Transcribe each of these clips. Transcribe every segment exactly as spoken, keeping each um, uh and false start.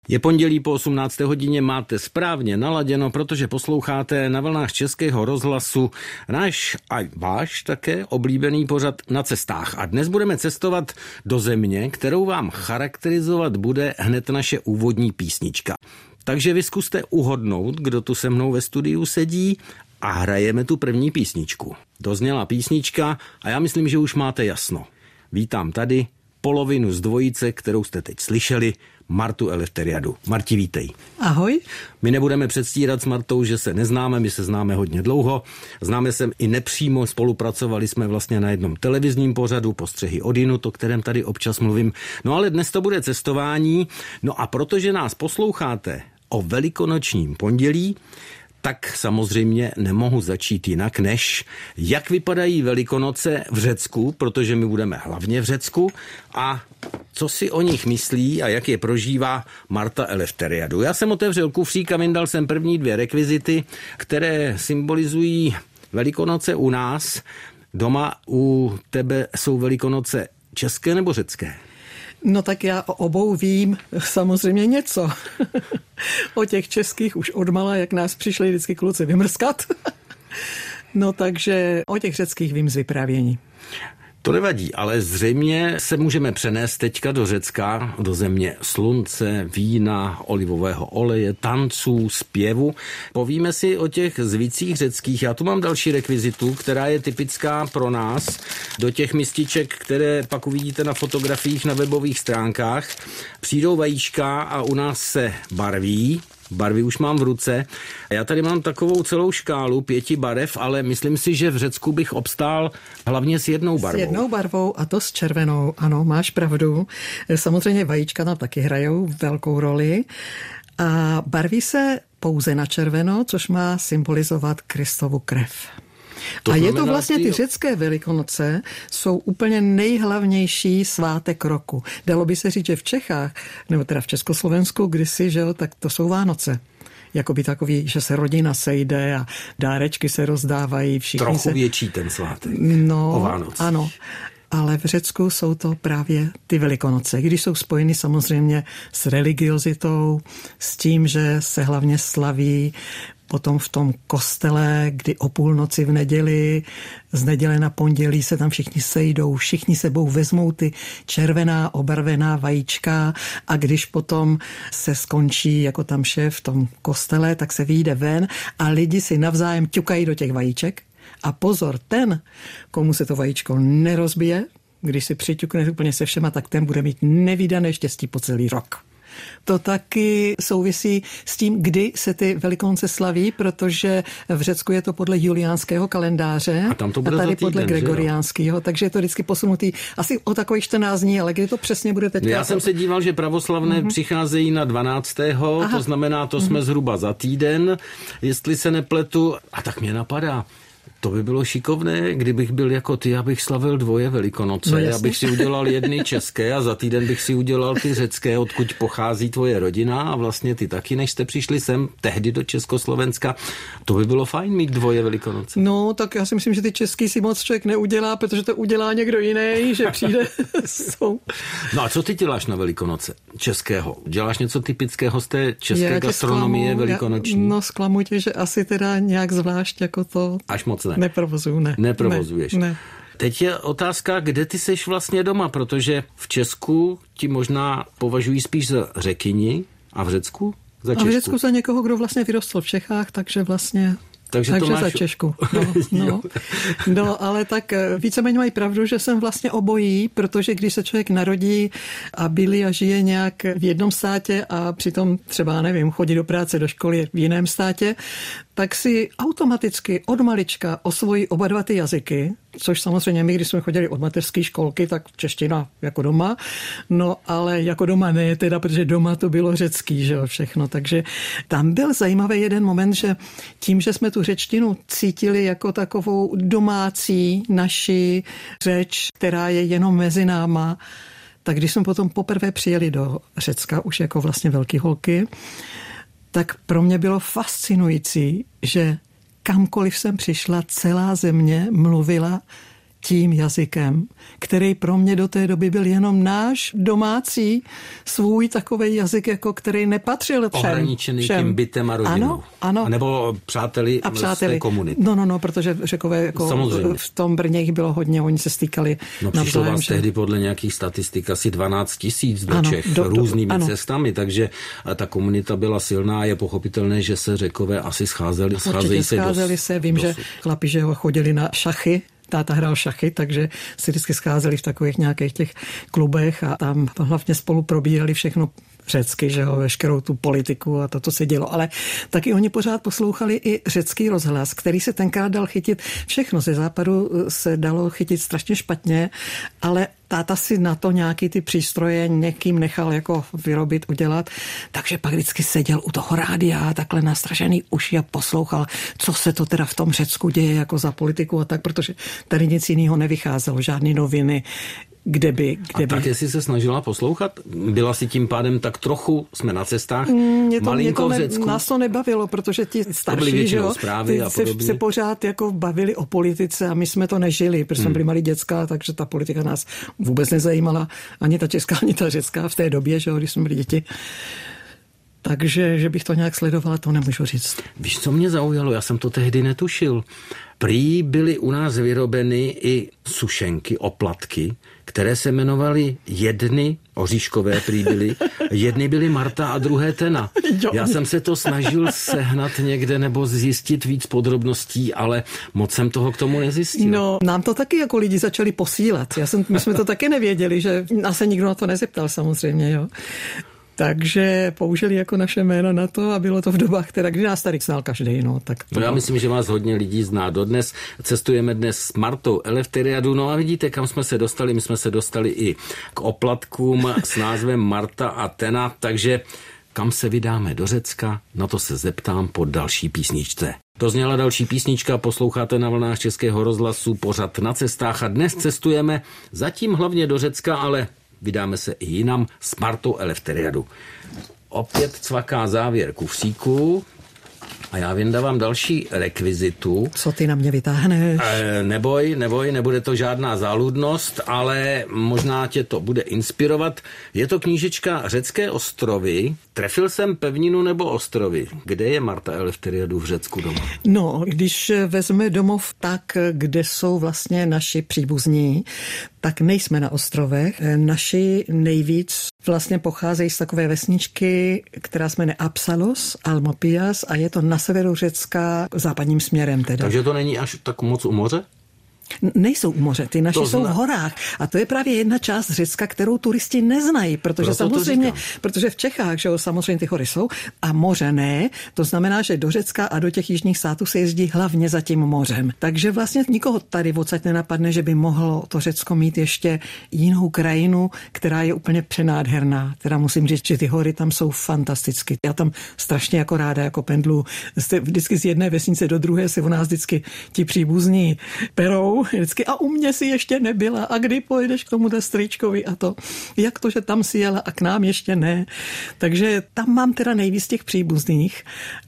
Je pondělí po osmnácté hodině, máte správně naladěno, protože posloucháte na vlnách Českého rozhlasu náš a váš také oblíbený pořad Na cestách. A dnes budeme cestovat do země, kterou vám charakterizovat bude hned naše úvodní písnička. Takže vy zkuste uhodnout, kdo tu se mnou ve studiu sedí, a hrajeme tu první písničku. Dozněla písnička a já myslím, že už máte jasno. Vítám tady polovinu z dvojice, kterou jste teď slyšeli, Martu Eleftheriadu. Marti, vítej. Ahoj. My nebudeme předstírat s Martou, že se neznáme, my se známe hodně dlouho. Známe se i nepřímo, spolupracovali jsme vlastně na jednom televizním pořadu Postřehy odjinud, o kterém tady občas mluvím. No ale dnes to bude cestování. No a protože nás posloucháte o velikonočním pondělí, tak samozřejmě nemohu začít jinak, než jak vypadají Velikonoce v Řecku, protože my budeme hlavně v Řecku, a co si o nich myslí a jak je prožívá Marta Eleftheriadu. Já jsem otevřel kufřík a vyndal jsem první dvě rekvizity, které symbolizují Velikonoce u nás. Doma u tebe jsou Velikonoce české nebo řecké? No tak já o obou vím samozřejmě něco. O těch českých už odmala, jak nás přišli vždycky kluci vymrskat. No takže o těch řeckých vím z vyprávění. To nevadí, ale zřejmě se můžeme přenést teďka do Řecka, do země slunce, vína, olivového oleje, tanců, zpěvu. Povíme si o těch zvicích řeckých. Já tu mám další rekvizitu, která je typická pro nás, do těch mističek, které pak uvidíte na fotografiích na webových stránkách. Přijdou vajíčka a u nás se barví. Barvy už mám v ruce. Já tady mám takovou celou škálu pěti barev, ale myslím si, že v Řecku bych obstál hlavně s jednou barvou. S jednou barvou, a to s červenou. Ano, máš pravdu. Samozřejmě vajíčka tam taky hrajou velkou roli. A barví se pouze na červeno, což má symbolizovat Kristovu krev. To a je to vlastně, ty řecké Velikonoce jsou úplně nejhlavnější svátek roku. Dalo by se říct, že v Čechách, nebo teda v Československu kdysi, že jo, tak to jsou Vánoce. Jakoby takový, že se rodina sejde a dárečky se rozdávají. Trochu se... větší ten svátek no, o Vánoc. Ano. Ale v Řecku jsou to právě ty Velikonoce, když jsou spojeny samozřejmě s religiozitou, s tím, že se hlavně slaví potom v tom kostele, kdy o půlnoci v neděli, z neděle na pondělí se tam všichni sejdou, všichni sebou vezmou ty červená obarvená vajíčka, a když potom se skončí jako tam šéf v tom kostele, tak se vyjde ven a lidi si navzájem ťukají do těch vajíček. A pozor, ten, komu se to vajíčko nerozbije, když si přiťukne úplně se všema, tak ten bude mít nevídané štěstí po celý rok. To taky souvisí s tím, kdy se ty Velikonoce slaví, protože v Řecku je to podle juliánského kalendáře a, tam to bude a tady týden, podle gregoriánského, takže je to vždycky posunutý asi o takových čtrnáct dní, ale kdy to přesně bude teď? Já jsem se díval, že pravoslavné mm-hmm. přicházejí na dvanáctého Aha. To znamená, to mm-hmm. jsme zhruba za týden, jestli se nepletu, a tak mě napadá. To by bylo šikovné, kdybych byl jako ty, abych slavil dvoje Velikonoce, no abych si udělal jedny české a za týden bych si udělal ty řecké, odkud pochází tvoje rodina, a vlastně ty taky, než jste přišli sem tehdy do Československa. To by bylo fajn mít dvoje Velikonoce. No, tak já si myslím, že ty český si moc člověk neudělá, protože to udělá někdo jiný, že přijde jsou. No a co ty děláš na Velikonoce českého? Děláš něco typického z té české já gastronomie zklamu, velikonoční? Já, no, zklamu tě, že asi teda nějak zvlášť jako to... Až moc ne. Neprovozuju, ne. Neprovozuješ. Ne, ne. Teď je otázka, kde ty seš vlastně doma, protože v Česku ti možná považují spíš za Řekyni a v Řecku za Češku. A v Řecku za někoho, kdo vlastně vyrostl v Čechách, takže vlastně... Takže, takže to máš... za Češku. No, no. no, ale tak víceméně mají pravdu, že jsem vlastně obojí, protože když se člověk narodí a bydlí a žije nějak v jednom státě a přitom třeba, nevím, chodí do práce, do školy v jiném státě, tak si automaticky od malička osvojí oba dva ty jazyky, což samozřejmě my, když jsme chodili od mateřské školky, tak čeština jako doma, no ale jako doma ne, teda, protože doma to bylo řecký, že jo, všechno, takže tam byl zajímavý jeden moment, že tím, že jsme tu řečtinu cítili jako takovou domácí naši řeč, která je jenom mezi náma, tak když jsme potom poprvé přijeli do Řecka, už jako vlastně velký holky, tak pro mě bylo fascinující, že kamkoliv jsem přišla, celá země mluvila tím jazykem, který pro mě do té doby byl jenom náš domácí, svůj takovej jazyk, jako který nepatřil všem. Ohraničený všem. tím bytem a rodinou. Ano, ano. A nebo přáteli, a přáteli z té komunity. No, no, no, protože Řekové jako samozřejmě. V tom Brně jich bylo hodně, oni se stýkali No přišlo navzájem, vás že... tehdy podle nějakých statistik asi dvanáct tisíc do ano, Čech do, do, různými ano. cestami, takže ta komunita byla silná a je pochopitelné, že se Řekové asi scházeli. Určitě se scházeli dos, se, vím, dosud. že chlapi, že ho chodili na šachy, táta hrál šachy, takže si vždycky scházeli v takových nějakých těch klubech a tam hlavně spolu probírali všechno řecky, že jo, veškerou tu politiku a to, co se dělo. Ale taky oni pořád poslouchali i řecký rozhlas, který se tenkrát dal chytit všechno. Ze západu se dalo chytit strašně špatně, ale táta si na to nějaký ty přístroje někým nechal jako vyrobit, udělat, takže pak vždycky seděl u toho rádia takhle nastražený uši a poslouchal, co se to teda v tom Řecku děje jako za politiku a tak, protože tady nic jiného nevycházelo, žádný noviny, kde by... Kde a tak, by... jestli se snažila poslouchat? Byla si tím pádem tak trochu, jsme na cestách, mě to, malinko mě to v Řecku? Ne, nás to nebavilo, protože ti starší, že jo, ty se, se pořád jako bavili o politice a my jsme to nežili, protože hmm. jsme byli malí děcka, takže ta politika nás vůbec nezajímala, ani ta česká, ani ta řecká v té době, že jo, když jsme byli děti. Takže, že bych to nějak sledovala, to nemůžu říct. Víš, co mě zaujalo? Já jsem to tehdy netušil. Prý byly u nás vyrobeny i sušenky, oplatky, které se jmenovaly jedny, oříškové prý byly, jedny byly Marta a druhé Tena. Já jsem se to snažil sehnat někde nebo zjistit víc podrobností, ale moc jsem toho k tomu nezjistil. No, nám to taky jako lidi začali posílat. Já jsem, my jsme to taky nevěděli, že nás se nikdo na to nezeptal samozřejmě, jo. Takže použili jako naše jméno na to a bylo to v dobách, která, kdy nás tady znal každý. No, tak no já myslím, že vás hodně lidí zná dodnes. Cestujeme dnes s Martou Eleftheriadou. No a vidíte, kam jsme se dostali. My jsme se dostali i k oplatkům s názvem Marta a Tena, takže kam se vydáme do Řecka, na to se zeptám po další písničce. To zněla další písnička, posloucháte na vlnách Českého rozhlasu pořad Na cestách a dnes cestujeme zatím hlavně do Řecka, ale vydáme se i jinam s Martou Eleftheriadou. Opět cvaká závěr kufříku a já vyndávám další rekvizitu. Co ty na mě vytáhneš? E, neboj, neboj, nebude to žádná záludnost, ale možná tě to bude inspirovat. Je to knížečka Řecké ostrovy. Trefil jsem pevninu nebo ostrovy? Kde je Marta Eleftheriadou v Řecku doma? No, když vezme domov tak, kde jsou vlastně naši příbuzní, tak nejsme na ostrovech. Naši nejvíc vlastně pocházejí z takové vesničky, která se jmenuje Apsalos, Almopias a je to na severu Řecka západním směrem teda. Takže to není až tak moc u moře? Nejsou u moře, ty naši to jsou zna... v horách. A to je právě jedna část Řecka, kterou turisti neznají, protože Proto samozřejmě, protože v Čechách, že jo, samozřejmě ty hory jsou a moře ne. To znamená, že do Řecka a do těch jižních států se jezdí hlavně za tím mořem. Takže vlastně nikoho tady odsaď nenapadne, že by mohlo to Řecko mít ještě jinou krajinu, která je úplně přenádherná. Teda musím říct, že ty hory tam jsou fantasticky. Já tam strašně jako ráda jako pendlu. Vždycky z jedné vesnice do druhé se u nás vždycky ti příbuzní perou vždycky, a u mě si ještě nebyla, a kdy pojedeš k tomu strýčkovi a to, jak to, že tam si jela a k nám ještě ne. Takže tam mám teda nejvíc těch příbuzných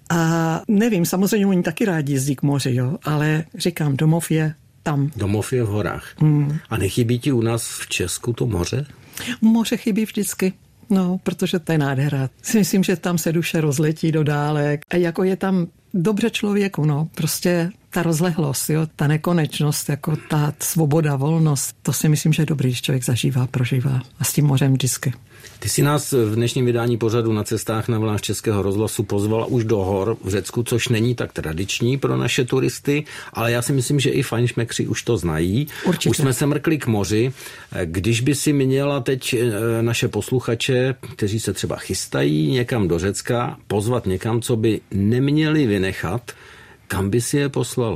a nevím, samozřejmě oni taky rádi jezdí k moři, jo, ale říkám, domov je tam. Domov je v horách. Hmm. A nechybí ti u nás v Česku to moře? Moře chybí vždycky. No, protože to je nádhera. Si myslím, že tam se duše rozletí do dálek a jako je tam dobře člověku, no, prostě ta rozlehlost, jo, ta nekonečnost, jako ta svoboda, volnost, to si myslím, že je dobrý, když člověk zažívá, prožívá a s tím mořem vždycky. Ty si nás v dnešním vydání pořadu Na cestách na vlnách Českého rozhlasu pozvala už do hor v Řecku, což není tak tradiční pro naše turisty, ale já si myslím, že i fajnšmekři už to znají. Určitě. Už jsme se mrkli k moři. Když by si měla teď naše posluchače, kteří se třeba chystají někam do Řecka, pozvat někam, co by neměli vynechat, kam by si je poslala?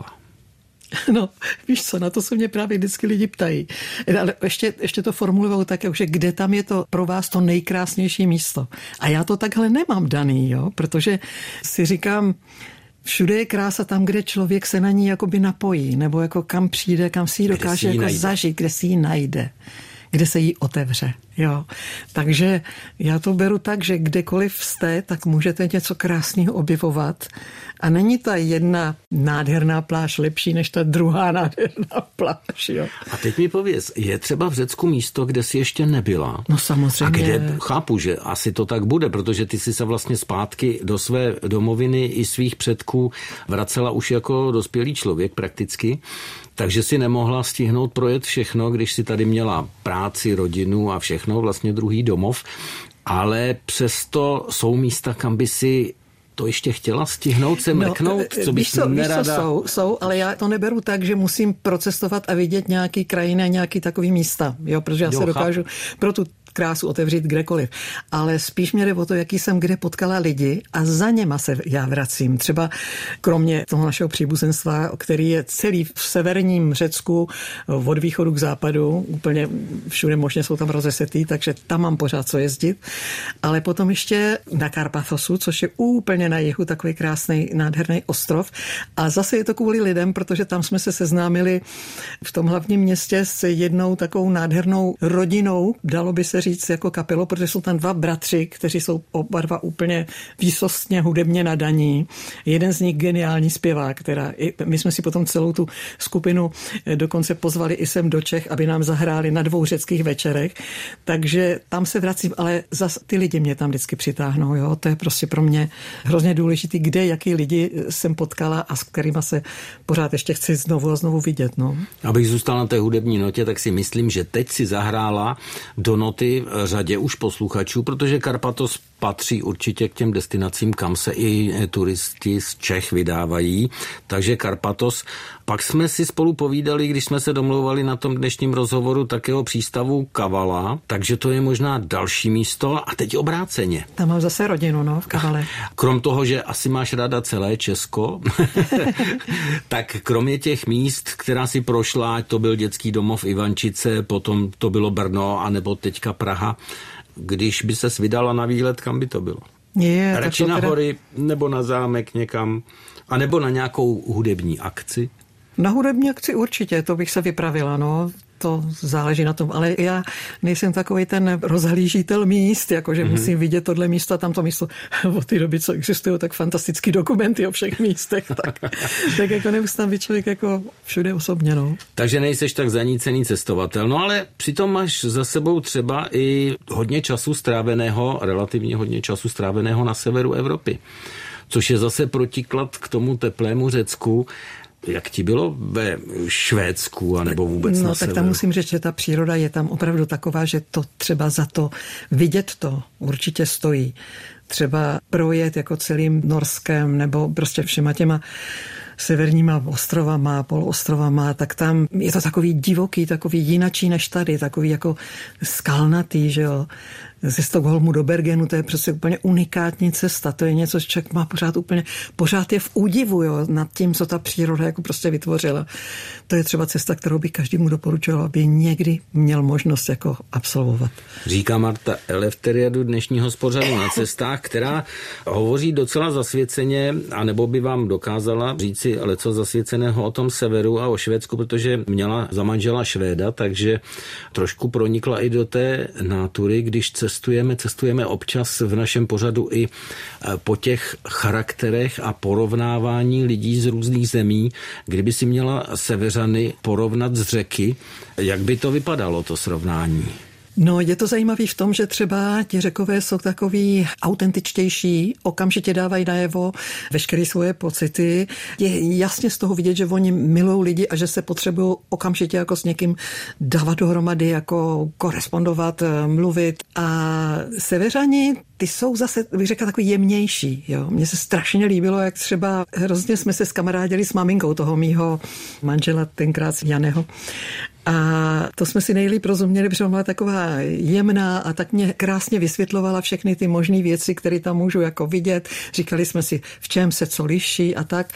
No, víš co, na to se mě právě vždycky lidi ptají. Ale ještě, ještě to formulujou tak, že kde tam je to pro vás to nejkrásnější místo. A já to takhle nemám daný, jo, protože si říkám, všude je krása tam, kde člověk se na ní jakoby napojí, nebo jako kam přijde, kam si ji dokáže jako zažít, kde si ji najde, kde se jí otevře. Jo, takže já to beru tak, že kdekoliv jste, tak můžete něco krásného objevovat a není ta jedna nádherná pláž lepší než ta druhá nádherná pláž. Jo. A teď mi pověz, je třeba v Řecku místo, kde jsi ještě nebyla? No samozřejmě. A kde, chápu, že asi to tak bude, protože ty jsi se vlastně zpátky do své domoviny i svých předků vracela už jako dospělý člověk prakticky. Takže si nemohla stihnout projet všechno, když si tady měla práci, rodinu a všechno, vlastně druhý domov. Ale přesto jsou místa, kam by si to ještě chtěla stihnout, se mrknout, no, co bys co, nerada... Víš, co jsou, jsou, ale já to neberu tak, že musím procestovat a vidět nějaký krajiny a nějaký takový místa, jo, protože já jo, se dokážu pro tu krásu otevřít kdekoliv. Ale spíš mě jde o to, jaký jsem kde potkala lidi a za něma se já vracím. Třeba kromě toho našeho příbuzenstva, který je celý v severním Řecku od východu k západu, úplně všude možně jsou tam rozesetý, takže tam mám pořád co jezdit. Ale potom ještě na Karpathosu, což je úplně na jihu, takový krásný, nádherný ostrov. A zase je to kvůli lidem, protože tam jsme se seznámili v tom hlavním městě s jednou takovou nádhernou rodinou, dalo by se říct jako kapelo, protože jsou tam dva bratři, kteří jsou oba dva úplně výsostně hudebně nadaní. Jeden z nich geniální zpěvák, která my jsme si potom celou tu skupinu dokonce pozvali i sem do Čech, aby nám zahráli na dvou řeckých večerech. Takže tam se vracím, ale zas ty lidi mě tam vždycky přitáhnou. Jo? To je prostě pro mě hrozně důležitý, kde, jaký lidi jsem potkala a s kterýma se pořád ještě chci znovu a znovu vidět. No. Abych zůstal na té hudební notě, tak si myslím, že teď si zahrála do noty řadě už posluchačů, protože Karpathos patří určitě k těm destinacím, kam se i turisti z Čech vydávají. Takže Karpathos. Pak jsme si spolu povídali, když jsme se domlouvali na tom dnešním rozhovoru takého přístavu Kavala, takže to je možná další místo a teď obráceně. Tam mám zase rodinu, no, v Kavale. Krom toho, že asi máš ráda celé Česko, tak kromě těch míst, která si prošla, ať to byl dětský domov Ivančice, potom to bylo Brno, anebo teďka Praha, když by ses vydala na výlet, kam by to bylo? Je, radši to na teda... hory, nebo na zámek někam, a nebo na nějakou hudební akci? Na hudební akci určitě, to bych se vypravila, no. To záleží na tom, ale já nejsem takový ten rozhlížitel míst, jakože mm-hmm. musím vidět tohle místo a tamto místo. Od té doby, co existují tak fantastický dokumenty o všech místech, tak, tak jako nemusím být člověk jako všude osobně. No. Takže nejseš tak zanícený cestovatel, no ale přitom máš za sebou třeba i hodně času stráveného, relativně hodně času stráveného na severu Evropy, což je zase protiklad k tomu teplému Řecku. Jak ti bylo ve Švédsku, anebo vůbec no, na severu? No tak tam musím říct, že ta příroda je tam opravdu taková, že to třeba za to vidět to určitě stojí. Třeba projet jako celým Norskem nebo prostě všema těma severníma ostrovama, poloostrovama, tak tam je to takový divoký, takový jinačí než tady, takový jako skalnatý, že jo. Ze Stockholmu do Bergenu, to je prostě úplně unikátní cesta, to je něco, co člověk má pořád úplně, pořád je v údivu, jo, nad tím, co ta příroda jako prostě vytvořila. To je třeba cesta, kterou bych každému doporučovala, aby někdy měl možnost jako absolvovat. Říká Marta Eleftheriadou dnešního pořadu Na cestách, která hovoří docela zasvěceně, anebo by vám dokázala říci leco zasvěceného o tom severu a o Švédsku, protože měla za manžela Švéda, takže trošku pronikla i do té nátury, když cestujeme, cestujeme občas v našem pořadu i po těch charakterech a porovnávání lidí z různých zemí. Kdyby si měla severany porovnat z Řeky, jak by to vypadalo, to srovnání? No, je to zajímavý v tom, že třeba ti Řekové jsou takový autentičtější, okamžitě dávají najevo veškeré svoje pocity. Je jasně z toho vidět, že oni milují lidi a že se potřebují okamžitě jako s někým dávat dohromady, jako korespondovat, mluvit. A severani, ty jsou zase, bych řekla, takový jemnější. Jo. Mně se strašně líbilo, jak třeba hrozně jsme se skamarádili s maminkou toho mýho manžela, tenkrát Janého. A to jsme si nejlíp rozuměli, protože byla taková jemná a tak mě krásně vysvětlovala všechny ty možné věci, které tam můžu jako vidět. Říkali jsme si, v čem se co liší a tak.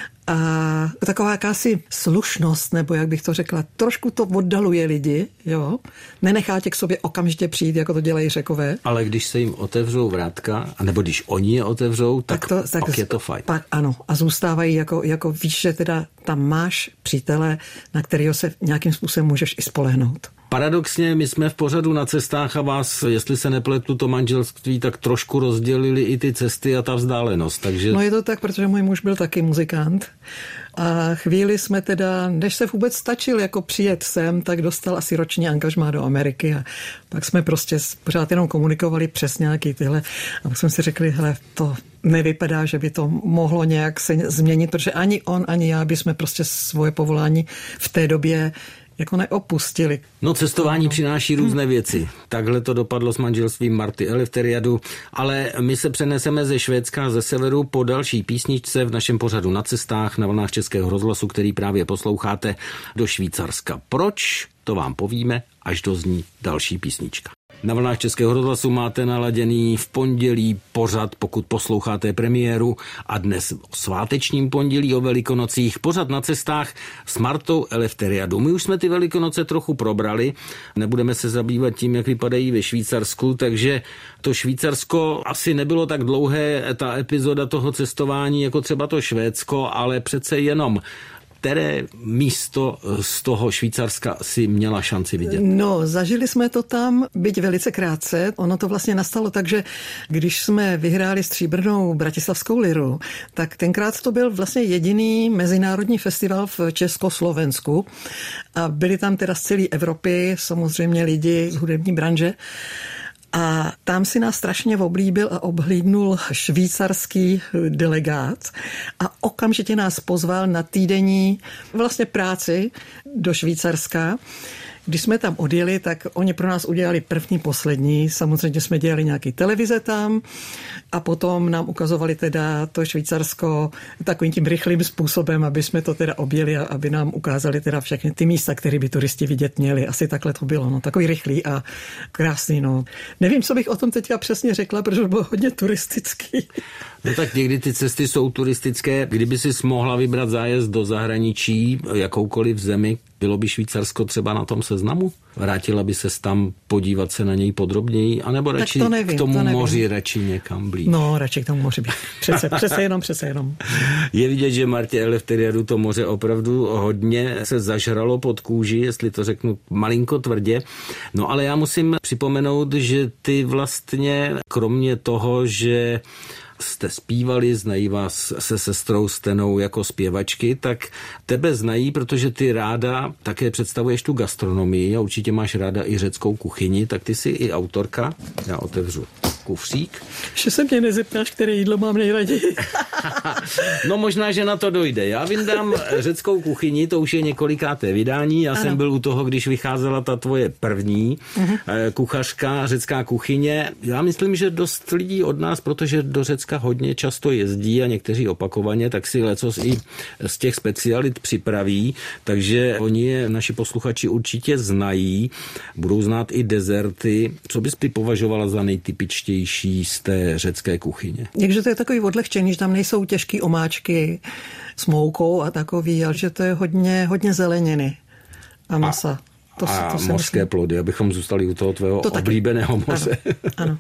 A taková jakási slušnost, nebo jak bych to řekla, trošku to oddaluje lidi, jo. Nenechá tě k sobě okamžitě přijít, jako to dělají Řekové. Ale když se jim otevřou vrátka, anebo když oni je otevřou, tak, tak, to, tak pak je to fajn. Pak ano. A zůstávají jako, jako víš, že teda tam máš přítele, na kterého se nějakým způsobem můžeš i spolehnout. Paradoxně, my jsme v pořadu Na cestách a vás, jestli se nepletu to manželství, tak trošku rozdělili i ty cesty a ta vzdálenost. Takže... No je to tak, protože můj muž byl taky muzikant. A chvíli jsme teda, než se vůbec stačil jako přijet sem, tak dostal asi roční angažmá do Ameriky a pak jsme prostě pořád jenom komunikovali přes nějaký tyhle a pak jsme si řekli, hele, to nevypadá, že by to mohlo nějak se změnit, protože ani on, ani já bychom prostě svoje povolání v té době jako neopustili. No cestování no. přináší různé věci. Takhle to dopadlo s manželstvím Marty Eleftheriadu, ale my se přeneseme ze Švédska, ze severu po další písničce v našem pořadu Na cestách na vlnách Českého rozhlasu, který právě posloucháte, do Švýcarska. Proč? To vám povíme, až dozní další písnička. Na vlnách Českého rozhlasu máte naladěný v pondělí pořad, pokud posloucháte premiéru, a dnes o svátečním pondělí o Velikonocích pořad Na cestách s Martou Eleftheriadou. My už jsme ty Velikonoce trochu probrali, nebudeme se zabývat tím, jak vypadají ve Švýcarsku, takže to Švýcarsko asi nebylo tak dlouhé, ta epizoda toho cestování, jako třeba to Švédsko, ale přece jenom které místo z toho Švýcarska si měla šanci vidět? No, zažili jsme to tam, byť velice krátce. Ono to vlastně nastalo tak, že když jsme vyhráli stříbrnou bratislavskou liru, tak tenkrát to byl vlastně jediný mezinárodní festival v Československu a byli tam teda z celé Evropy samozřejmě lidi z hudební branže. A tam si nás strašně oblíbil a obhlídnul švýcarský delegát a okamžitě nás pozval na týdenní vlastně práci do Švýcarska. Když jsme tam odjeli, tak oni pro nás udělali první, poslední. Samozřejmě jsme dělali nějaký televize tam a potom nám ukazovali teda to Švýcarsko takovým tím rychlým způsobem, aby jsme to teda objeli a aby nám ukázali teda všechny ty místa, které by turisti vidět měli. Asi takhle to bylo, no, takový rychlý a krásný, no. Nevím, co bych o tom teďka přesně řekla, protože bylo hodně turistický. No tak někdy ty cesty jsou turistické. Kdyby si mohla vybrat zájezd do zahraničí, jakoukoliv zemi, bylo by Švýcarsko třeba na tom seznamu? Vrátila by ses tam podívat se na něj podrobněji? A nebo radši nevím, k tomu to moři radši někam blíž? No, radši k tomu moři být. Přece, přece jenom, přece jenom. Je vidět, že Martě Eleftheriadu to moře opravdu hodně se zažralo pod kůži, jestli to řeknu malinko tvrdě. No ale já musím připomenout, že ty vlastně, kromě toho, že jste zpívali, znají vás se sestrou Stenou jako zpěvačky, tak tebe znají, protože ty ráda také představuješ tu gastronomii a určitě máš ráda i řeckou kuchyni, tak ty jsi i autorka. Já otevřu kufřík. Že se mě nezeptáš, které jídlo mám nejraději. No možná, že na to dojde. Já vyndám řeckou kuchyni, to už je několikáté vydání. Já ano. jsem byl u toho, když vycházela ta tvoje první uh-huh. kuchařka, řecká kuchyně. Já myslím, že dost lidí od nás, protože do Řecka hodně často jezdí a někteří opakovaně, tak si lecos i z těch specialit připraví, takže oni je, naši posluchači určitě znají, budou znát i dezerty. Co bys ty považovala za nejtypičtější z té řecké kuchyně? Takže to je takový odlehčený, že tam nejsou těžké omáčky s moukou a takový, ale že to je hodně, hodně zeleniny a masa. A... To, a to mořské myslím. Plody, abychom zůstali u toho tvého to oblíbeného moře. Ano, ano.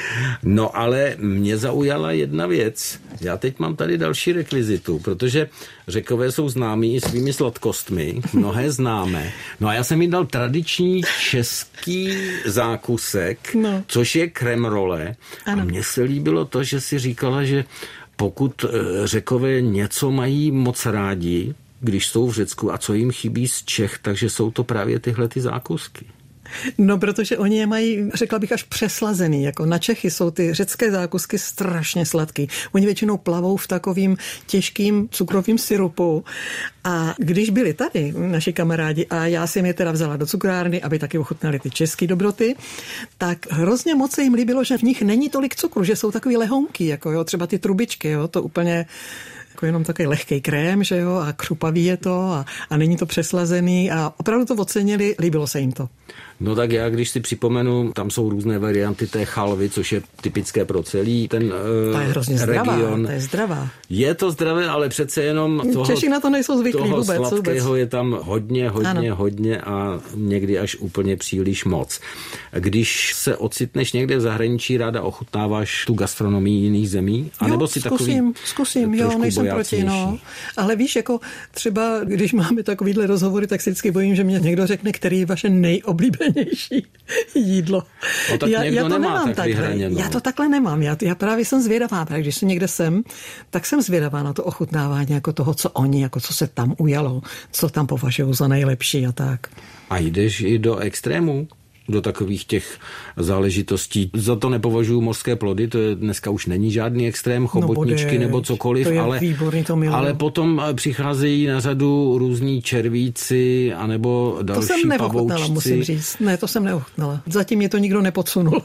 No ale mě zaujala jedna věc. Já teď mám tady další rekvizitu, protože Řekové jsou známí i svými sladkostmi, mnohé známe. No a já jsem jim dal tradiční český zákusek, no. což je kremrole. A mně se líbilo to, že si říkala, že pokud Řekové něco mají moc rádi, když jsou v Řecku a co jim chybí z Čech, takže jsou to právě tyhle ty zákusky. No, protože oni je mají, řekla bych, až přeslazený. Jako na Čechy jsou ty řecké zákusky strašně sladký. Oni většinou plavou v takovým těžkým cukrovým syrupu. A když byli tady naši kamarádi a já jsem je teda vzala do cukrárny, aby taky ochutnali ty české dobroty, tak hrozně moc se jim líbilo, že v nich není tolik cukru, že jsou takový lehounký, jako jo, třeba ty trubičky, jo, to úplně jako jenom takový lehký krém, že jo, a křupavý je to a, a není to přeslazený a opravdu to ocenili, líbilo se jim to. No tak já, když si připomenu, tam jsou různé varianty té chalvy, což je typické pro celý ten to je hrozně region. Zdravá, to je zdravá. Je to zdravé, ale přece jenom toho, Češi na to nejsou zvyklí toho vůbec. sladkého vůbec. je tam hodně, hodně, ano. hodně a někdy až úplně příliš moc. Když se ocitneš někde v zahraničí, ráda ochutnáváš tu gastronomii jiných zemí? A jo, nebo si zkusím, takový zkusím, jo, nejsem proti, no. Ale víš, jako třeba, když máme takovýhle rozhovory, tak si vždycky bojím, že mě někdo řekne, který je vaše nejoblíbenější nejvyhraněnější jídlo. No tak já, někdo já to nemá nemám tak takhle. vyhraněno. Já to takhle nemám. Já, já právě jsem zvědavá. Právě když jsem někde jsem, tak jsem zvědavá na to ochutnávání jako toho, co oni, jako co se tam ujalo, co tam považují za nejlepší a tak. A jdeš i do extrémů? Do takových těch záležitostí. Za to nepovažuji mořské plody, to je, dneska už není žádný extrém, chobotničky no, nebo cokoliv, to je ale, výborný, to ale potom přicházejí na řadu různí červíci anebo další pavoučci. To jsem neochutnala, musím říct. Ne, to jsem neochutnala. Zatím mě to nikdo nepodsunul.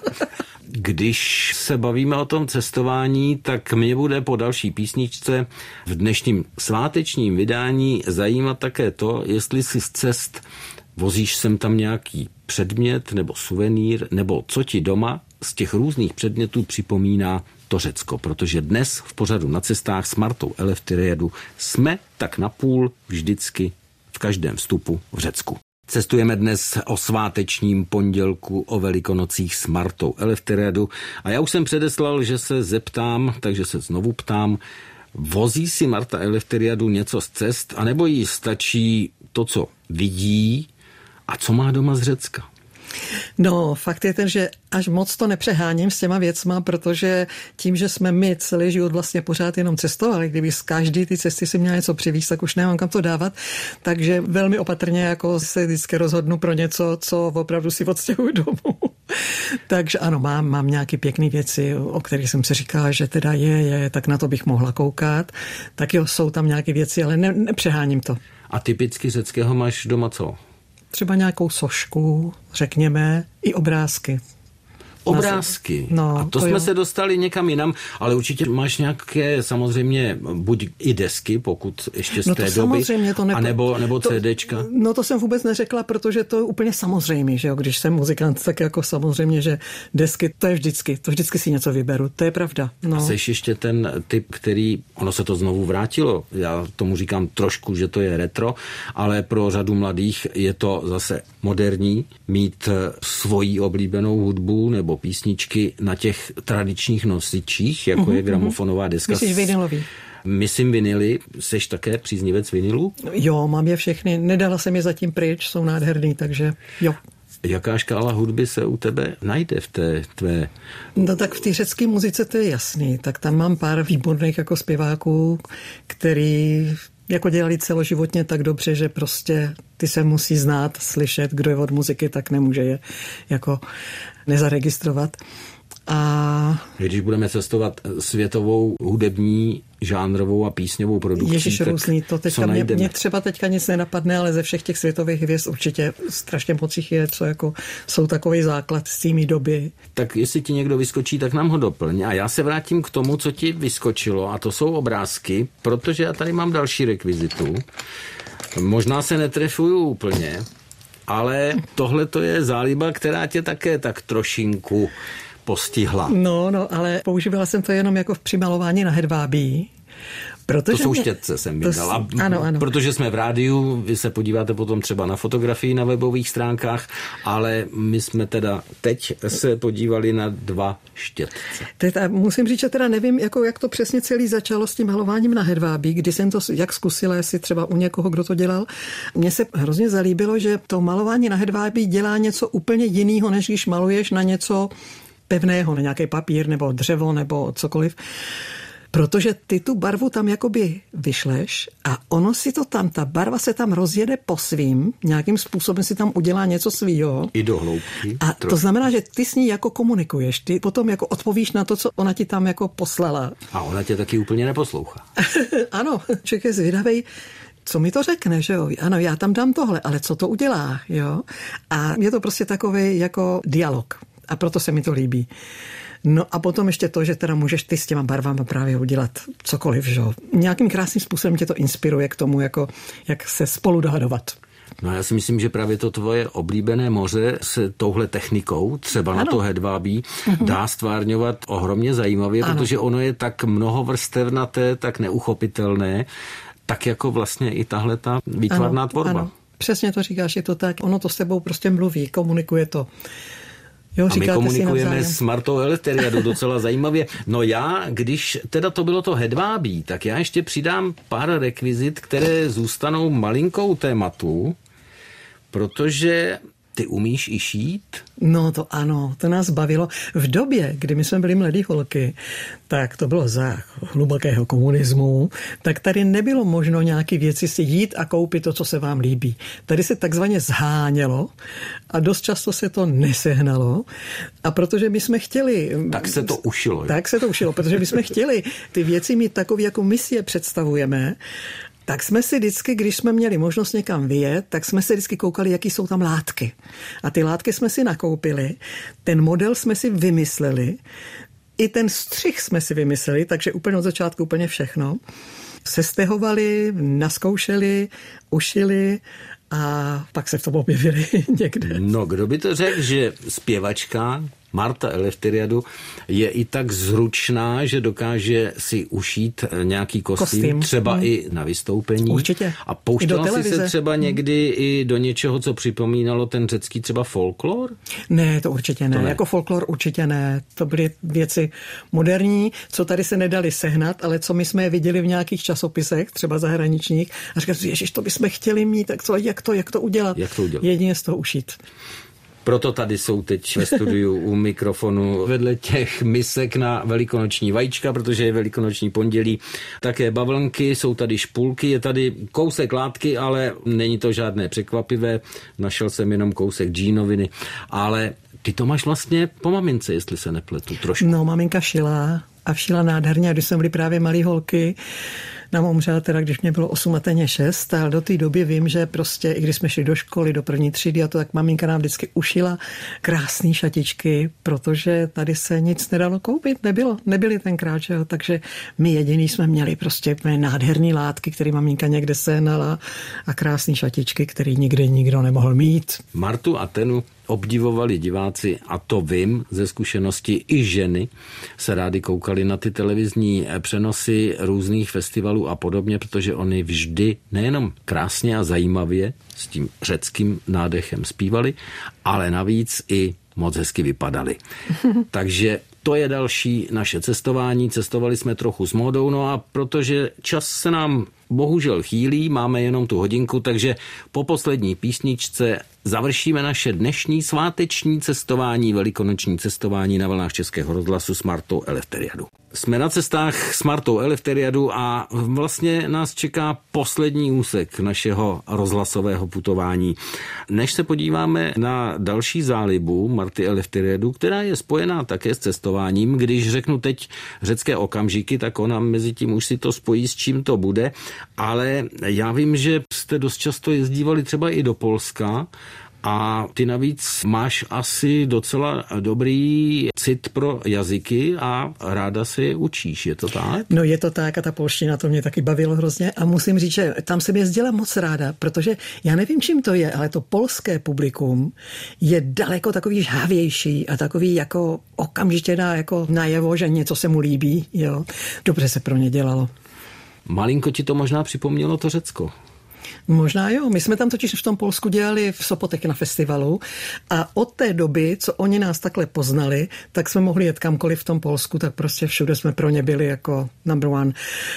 Když se bavíme o tom cestování, tak mě bude po další písničce v dnešním svátečním vydání zajímat také to, jestli si z cest vozíš sem tam nějaký předmět nebo suvenýr, nebo co ti doma z těch různých předmětů připomíná to Řecko, protože dnes v pořadu Na cestách s Martou Eleftheriadou jsme tak napůl vždycky v každém vstupu v Řecku. Cestujeme dnes o svátečním pondělku, o Velikonocích s Martou Eleftheriadou a já už jsem předeslal, že se zeptám, takže se znovu ptám, vozí si Marta Eleftheriadou něco z cest, anebo jí stačí to, co vidí a co má doma z Řecka? No, fakt je ten, že až moc to nepřeháním s těma věcma, protože tím, že jsme my celý život vlastně pořád jenom cestovali, kdyby z každý ty cesty si měla něco přivízt, tak už nemám kam to dávat, takže velmi opatrně jako se vždycky rozhodnu pro něco, co opravdu si odstěhuji domů. Takže ano, mám, mám nějaké pěkné věci, o kterých jsem si říkala, že teda je, je, tak na to bych mohla koukat. Tak jo, jsou tam nějaké věci, ale ne, nepřeháním to. A typicky řeckého máš doma co? Třeba nějakou sošku, řekněme, i obrázky. Obrázky. No, a to, to jsme jo. se dostali někam jinam, ale určitě máš nějaké samozřejmě buď i desky, pokud ještě z no té to doby, samozřejmě to nepo... a nebo, nebo to, CDčka. No to jsem vůbec neřekla, protože to je úplně samozřejmé, že jo, když jsem muzikant, tak jako samozřejmě, že desky, to je vždycky, to vždycky si něco vyberu, to je pravda. No. A seš ještě ten typ, který, ono se to znovu vrátilo, já tomu říkám trošku, že to je retro, ale pro řadu mladých je to zase moderní, mít svoji oblíbenou hudbu nebo písničky na těch tradičních nosičích, jako uh-huh, je gramofonová deska. Myslíš vinylový? Myslím vinily. Seš také příznivec vinylů? Jo, mám je všechny. Nedala jsem je zatím pryč, jsou nádherný, takže jo. Jaká škála hudby se u tebe najde v té tvé... No tak v té řecké muzice to je jasný. Tak tam mám pár výborných jako zpěváků, který jako dělali celoživotně tak dobře, že prostě ty se musí znát, slyšet, kdo je od muziky, tak nemůže je jako nezaregistrovat. A když budeme cestovat světovou hudební, žánrovou a písňovou produkcí, Ježiš, tak různý, to teďka mě, mě třeba teďka nic nenapadne, ale ze všech těch světových hvězd určitě strašně moc jich je, co jako jsou takový základ z tými doby. Tak jestli ti někdo vyskočí, tak nám ho doplň. A já se vrátím k tomu, co ti vyskočilo, a to jsou obrázky, protože já tady mám další rekvizitu. Možná se netrefuju úplně, ale tohle to je záliba, která tě také tak trošinku postihla. No, no, ale používala jsem to jenom jako v přimalování na hedvábí. Protože to jsou mě... štětce, jsem vydala. Ano, ano. Protože jsme v rádiu, vy se podíváte potom třeba na fotografii na webových stránkách, ale my jsme teda teď se podívali na dva štětce. Teď, musím říct, že teda nevím, jako, jak to přesně celý začalo s tím malováním na hedvábí, kdy jsem to jak zkusila, jestli třeba u někoho, kdo to dělal. Mně se hrozně zalíbilo, že to malování na hedvábí dělá něco úplně jiného, než když maluješ na něco pevného, na nějaký papír nebo dřevo nebo cokoliv. Protože ty tu barvu tam jakoby vyšleš a ono si to tam, ta barva se tam rozjede po svým, nějakým způsobem si tam udělá něco svýho. I do hloubky. A trochu. To znamená, že ty s ní jako komunikuješ, ty potom jako odpovíš na to, co ona ti tam jako poslala. A ona tě taky úplně neposlouchá. Ano, člověk je zvědavej, co mi to řekne, že jo? Ano, já tam dám tohle, ale co to udělá, jo? A je to prostě takový jako dialog. A proto se mi to líbí. No a potom ještě to, že teda můžeš ty s těma barvama právě udělat cokoliv, že jo. Nějakým krásným způsobem tě to inspiruje k tomu, jako, jak se spolu dohadovat. No já si myslím, že právě to tvoje oblíbené moře se touhle technikou, třeba ano. na to hedvábí, uh-huh. dá stvárňovat ohromně zajímavě, ano. protože ono je tak mnohovrstevnaté, tak neuchopitelné, tak jako vlastně i tahle ta výtvarná ano, tvorba. Ano. Přesně to říkáš, je to tak. Ono to s tebou prostě mluví, komunikuje to. Jo, a my komunikujeme s Martou Eleftheriadou docela zajímavě. No já, když teda to bylo to hedvábí, tak já ještě přidám pár rekvizit, které zůstanou malinkou tématu, protože ty umíš i šít? No to ano, to nás bavilo. V době, kdy my jsme byli mladý holky, tak to bylo za hlubokého komunismu, tak tady nebylo možno nějaké věci si jít a koupit to, co se vám líbí. Tady se takzvaně zhánělo a dost často se to nesehnalo. A protože my jsme chtěli... Tak se to ušilo. Tak se to ušilo, protože my jsme chtěli ty věci mít takový, jako my si je představujeme. Tak jsme si vždycky, když jsme měli možnost někam vyjet, tak jsme si vždycky koukali, jaký jsou tam látky. A ty látky jsme si nakoupili, ten model jsme si vymysleli, i ten střih jsme si vymysleli, takže úplně od začátku úplně všechno. Sestehovali, naskoušeli, ušili a pak se v tom objevili někde. No, kdo by to řekl, že zpěvačka Marta Eleftheriadou je i tak zručná, že dokáže si ušít nějaký kostým, kostým. třeba hmm. i na vystoupení. Určitě. A pouštěla si se třeba někdy hmm. i do něčeho, co připomínalo ten řecký třeba folklor? Ne, to určitě ne. To ne. Jako folklor určitě ne. To byly věci moderní, co tady se nedali sehnat, ale co my jsme je viděli v nějakých časopisech, třeba zahraničních, a říkali, ježiš, to bychom chtěli mít, tak co, jak to, jak to udělat? Jak to udělat? Jedině z toho ušít. Proto tady jsou teď ve studiu u mikrofonu vedle těch misek na velikonoční vajíčka, protože je velikonoční pondělí. Také bavlnky, jsou tady špulky, je tady kousek látky, ale není to žádné překvapivé. Našel jsem jenom kousek džínoviny, ale ty to máš vlastně po mamince, jestli se nepletu trošku. No, maminka šila a šila nádherně, a když jsme byli právě malý holky, nám umřela teda, když mě bylo osm a teně šest, ale do té doby vím, že prostě, i když jsme šli do školy, do první třídy a to, tak maminka nám vždycky ušila krásné šatičky, protože tady se nic nedalo koupit, nebylo, nebyly tenkrát, že jo, takže my jediný jsme měli prostě nádherný látky, které maminka někde sehnala a krásné šatičky, které nikdy nikdo nemohl mít. Martu a Tenu obdivovali diváci, a to vím ze zkušenosti, i ženy se rádi koukali na ty televizní přenosy různých festivalů a podobně, protože oni vždy nejenom krásně a zajímavě s tím řeckým nádechem zpívali, ale navíc i moc hezky vypadali. Takže to je další naše cestování. Cestovali jsme trochu s módou, no a protože čas se nám bohužel chýlí, máme jenom tu hodinku, takže po poslední písničce završíme naše dnešní sváteční cestování, velikonoční cestování na vlnách Českého rozhlasu s Martou Eleftheriadou. Jsme na cestách s Martou Eleftheriadou a vlastně nás čeká poslední úsek našeho rozhlasového putování. Než se podíváme na další zálibu Marty Eleftheriadou, která je spojená také s cestováním, když řeknu teď řecké okamžiky, tak ona mezi tím už si to spojí, s čím to bude, ale já vím, že jste dost často jezdívali třeba i do Polska, a ty navíc máš asi docela dobrý cit pro jazyky a ráda si je učíš, je to tak? No je to tak a ta polština to mě taky bavilo hrozně a musím říct, že tam jsem jezdila moc ráda, protože já nevím, čím to je, ale to polské publikum je daleko takový žhavější a takový jako okamžitě dá jako najevo, že něco se mu líbí, jo. Dobře se pro ně dělalo. Malinko ti to možná připomnělo to Řecko. Možná jo, my jsme tam totiž v tom Polsku dělali v Sopotech na festivalu a od té doby, co oni nás takhle poznali, tak jsme mohli jet kamkoliv v tom Polsku, tak prostě všude jsme pro ně byli jako number one.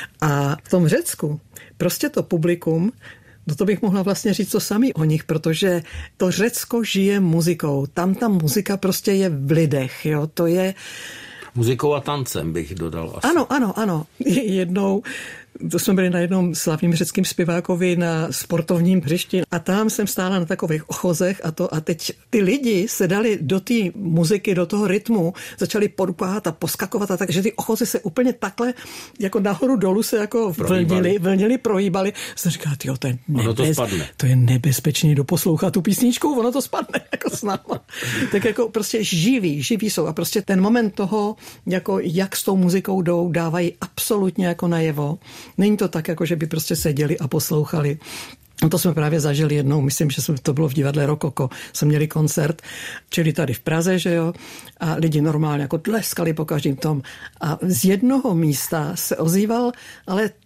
A v tom Řecku prostě to publikum, no to bych mohla vlastně říct to samý o nich, protože to Řecko žije muzikou. Tam ta muzika prostě je v lidech, jo, to je... Muzikou a tancem bych dodal asi. Ano, ano, ano. Jednou to jsme byli na jednom slavným řeckým zpěvákovi na sportovním hřišti a tam jsem stála na takových ochozech a to a teď ty lidi se dali do té muziky, do toho rytmu, začali podupáhat a poskakovat a tak, že ty ochozy se úplně takhle jako nahoru dolů se jako vlnili, vlnili, prohýbali. Jsem říkala, tyjo, to je, nebez, to, to je nebezpečný doposlouchat tu písničku, ono to spadne jako s náma. Tak jako prostě živí, živí jsou a prostě ten moment toho, jako jak s tou muzikou jdou, dávají absolutně jako najevo. Není to tak, jako že by prostě seděli a poslouchali. No to jsme právě zažili jednou, myslím, že jsme, to bylo v divadle Rokoko, jsme měli koncert, čili tady v Praze, že jo, a lidi normálně jako tleskali po každém tom. A z jednoho místa se ozýval, ale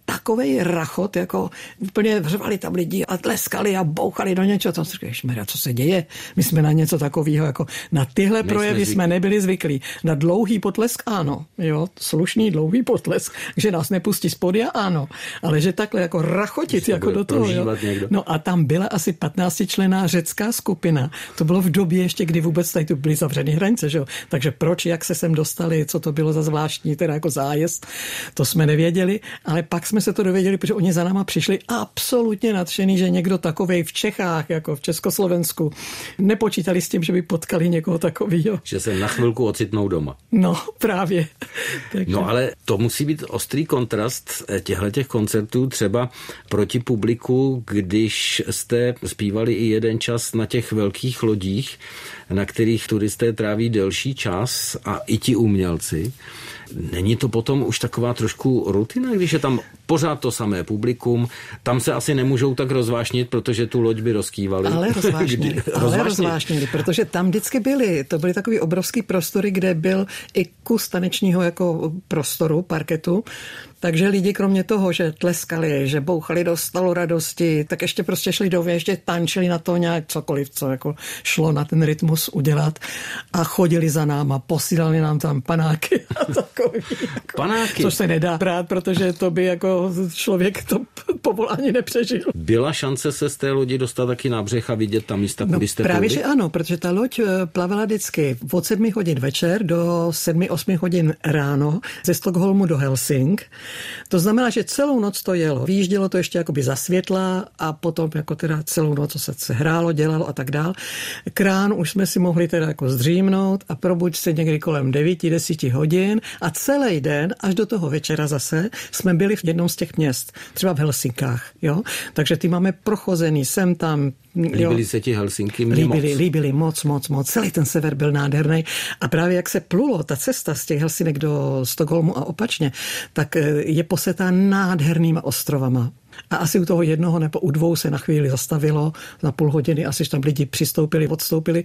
takovej rachot, jako úplně řvali tam lidi a tleskali a bouchali do něčeho. Tam si říkáš, co se děje? My jsme na něco takového, jako na tyhle Nejsme projevy zvyklí. Jsme nebyli zvyklí. Na dlouhý potlesk ano, jo, slušný dlouhý potlesk, že nás nepustí z podia, ano, ale že takhle jako rachotit jako do toho, jo. No a tam byla asi patnáctičlenná řecká skupina. To bylo v době ještě, kdy vůbec tady tu byly zavřený hranice, že jo. Takže proč, jak se sem dostali, co to bylo za zvláštní, teda jako zájezd, to jsme nevěděli, ale pak jsme se to dověděli, protože oni za náma přišli absolutně nadšený, že někdo takovej v Čechách, jako v Československu, nepočítali s tím, že by potkali někoho takového. Že se na chvilku ocitnou doma. No, právě. Takže... No ale to musí být ostrý kontrast těchto koncertů třeba proti publiku, když jste zpívali i jeden čas na těch velkých lodích, na kterých turisté tráví delší čas a i ti umělci. Není to potom už taková trošku rutina, když je tam pořád to samé publikum, tam se asi nemůžou tak rozvášnit, protože tu loď by rozkývali. Ale rozvášnili, ale rozvášnili, protože tam vždycky byly, to byly takový obrovský prostory, kde byl i kus tanečního jako prostoru, parketu, takže lidi kromě toho, že tleskali, že bouchali do stolu radosti, tak ještě prostě šli do ještě tančili na to nějak cokoliv, co jako šlo na ten rytmus udělat a chodili za náma, posílali nám tam panáky a takový. Jako, panáky? Což se nedá brát, protože to by jako člověk to povolání nepřežil. Byla šance se z té lodi dostat taky na břeh a vidět tam místa, kudy no, jste právě, půjde? že ano, protože ta loď plavala vždycky od sedmi hodin večer do sedmi, osmi hodin ráno ze Stockholmu do Helsing. To znamená, že celou noc to jelo. Výjíždělo to ještě jakoby za světla a potom jako teda celou noc se, se hrálo, dělalo a tak dál. Krán už jsme si mohli teda jako zdřímnout a probuď se někdy kolem devíti, desíti hodin a celý den až do toho večera zase jsme byli v jednom z těch měst, třeba v Helsinkách, jo. Takže ty máme prochozený sem tam. Líbili se ti Helsinky? Mě líbili, moc. líbili moc, moc, moc. Celý ten sever byl nádherný. A právě jak se plulo, ta cesta z těch Helsinek do Stockholmu a opačně, tak je posetá nádhernýma ostrovama. A asi u toho jednoho nebo u dvou se na chvíli zastavilo, na půl hodiny, asi tam lidi přistoupili, odstoupili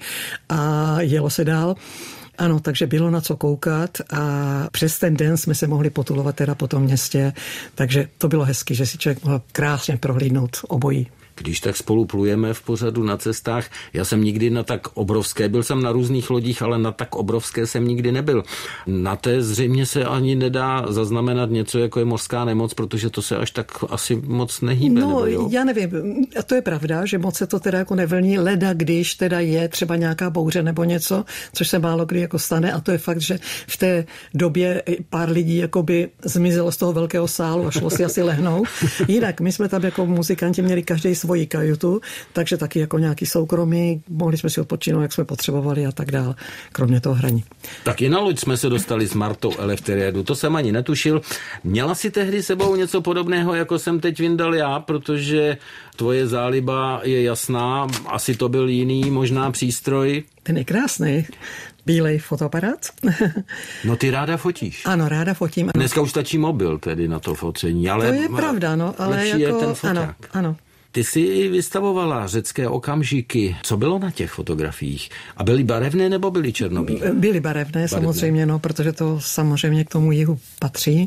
a jelo se dál. Ano, takže bylo na co koukat a přes ten den jsme se mohli potulovat teda po tom městě, takže to bylo hezky, že si člověk mohl krásně prohlídnout obojí. Když tak spolu plujeme v pořadu Na cestách, já jsem nikdy na tak obrovské, byl jsem na různých lodích, ale na tak obrovské jsem nikdy nebyl. Na té zřejmě se ani nedá zaznamenat něco, jako je mořská nemoc, protože to se až tak asi moc nehýbe. No, nebo jo? Já nevím, a to je pravda, že moc se to teda jako nevlní, leda, když teda je třeba nějaká bouře nebo něco, což se málo kdy jako stane a to je fakt, že v té době pár lidí jakoby zmizelo z toho velkého sálu a šlo si asi lehnout. Jinak my jsme tam jako muzikanti měli každý svoji kajutu, takže taky jako nějaký soukromí, mohli jsme si odpočinout, jak jsme potřebovali a tak dál, kromě toho hraní. Tak i na loď jsme se dostali s Martou Eleftheriadou, to jsem ani netušil. Měla si tehdy sebou něco podobného, jako jsem teď vyndal já, protože tvoje záliba je jasná, asi to byl jiný možná přístroj. Ten je krásný. Bílej fotoaparát. No ty ráda fotíš. Ano, ráda fotím. Dneska už stačí mobil tedy na to focení, ale to je pravda, no, ale lepší jako, je ten foťák. Ano, ano. Ty jsi vystavovala řecké okamžiky. Co bylo na těch fotografiích? A byly barevné nebo byly černobílé? Byly barevné, barevné, samozřejmě, no, protože to samozřejmě k tomu jihu patří.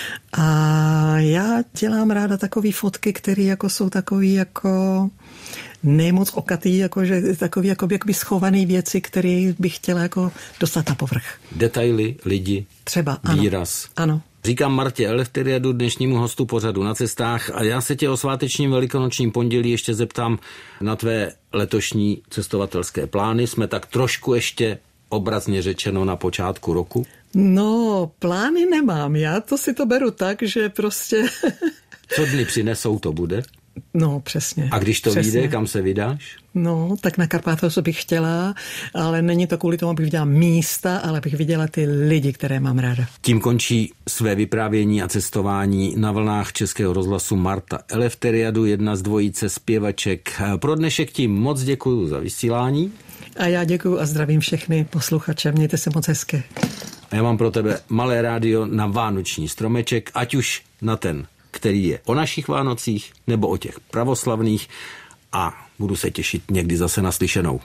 A já dělám ráda takové fotky, které jako jsou takový jako nemoc okatý, jakože takový jakoby, jakoby schovaný věci, které bych chtěla jako dostat na povrch. Detaily, lidi, třeba, ano, výraz. Ano. Říkám Martě Eleftheriadu, dnešnímu hostu pořadu Na cestách, a já se tě o svátečním velikonočním pondělí ještě zeptám na tvé letošní cestovatelské plány. Jsme tak trošku ještě obrazně řečeno na počátku roku. No, plány nemám. Já to si to beru tak, že prostě... Co dny přinesou, to bude? No, přesně. A když to přesně. vyjde, kam se vydáš? No, tak na Karpátovce bych chtěla, ale není to kvůli tomu, abych viděla místa, ale abych viděla ty lidi, které mám ráda. Tím končí své vyprávění a cestování na vlnách Českého rozhlasu Marta Eleftheriadu, jedna z dvojice zpěvaček. Pro dnešek tím moc děkuju za vysílání. A já děkuju a zdravím všechny posluchače. Mějte se moc hezky. A já mám pro tebe malé rádio na vánoční stromeček, ať už na ten, který je o našich Vánocích, nebo o těch pravoslavných, a budu se těšit někdy zase naslyšenou.